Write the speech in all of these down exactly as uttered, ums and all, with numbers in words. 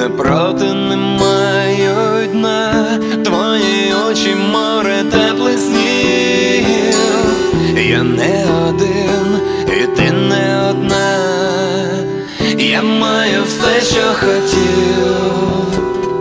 не проти, не мають дна. Твої очі море теплих снів. Я не один, і ти не одна. Я маю все, що хотів.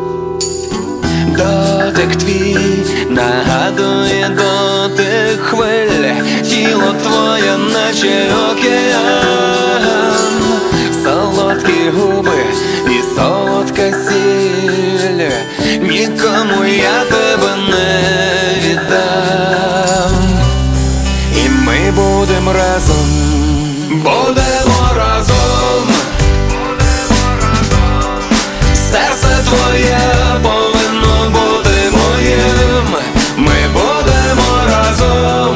Дотик твій нагадує дотик хвиль. Тіло твоє, наче океан. Солодкі губи і солодка сіль. Нікому я тебе не віддам. І ми будемо разом, будемо разом. Серце твоє повинно бути моїм. Ми будемо разом.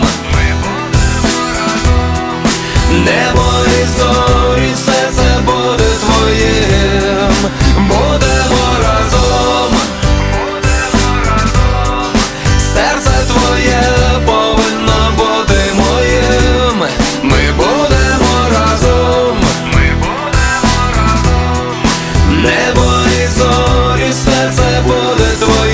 Небо і зорі, все це буде твоїм. Будемо разом. Серце твоє повинно бути моїм. Ми будемо разом. Небо і зорі, все це буде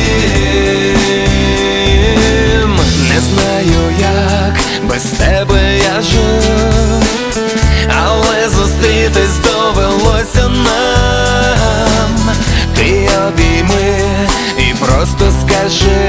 твоїм. Не знаю, як без тебе я жив, але зустрітись довелося нам. Ти обійми і просто скажи,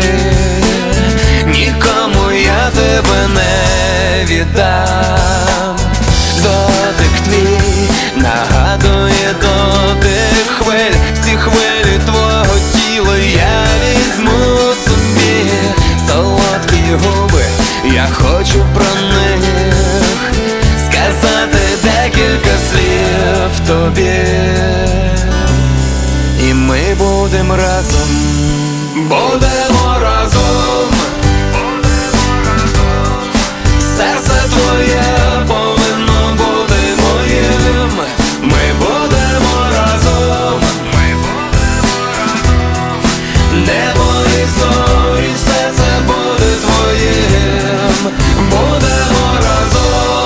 нікому я тебе не віддам. Дотик твій нагадує дотик хвиль. Всі хвилі твого тіла я візьму собі. Солодкі губи, я хочу про них сказати декілька слів тобі. І ми будемо разом, будемо разом. Серце твоє повинно бути моїм. Ми будемо разом. Небо і зорі, все це буде твоїм. Будемо разом.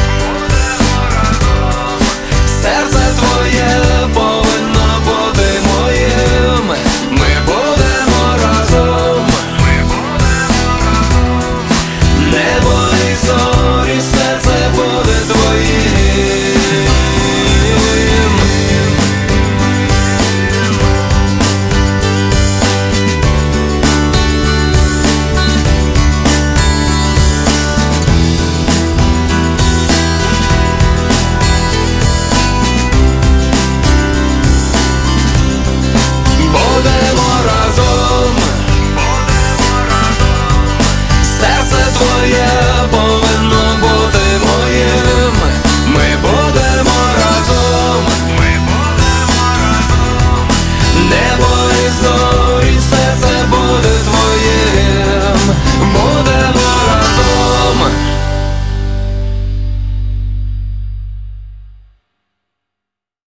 Серце твоє повинно бути моїм. Ми будемо разом. Небо і зорі, все це буде твоїм. Будемо разом. Серце твоє повинно бути моїм. Ми будемо разом. Небо і зорі,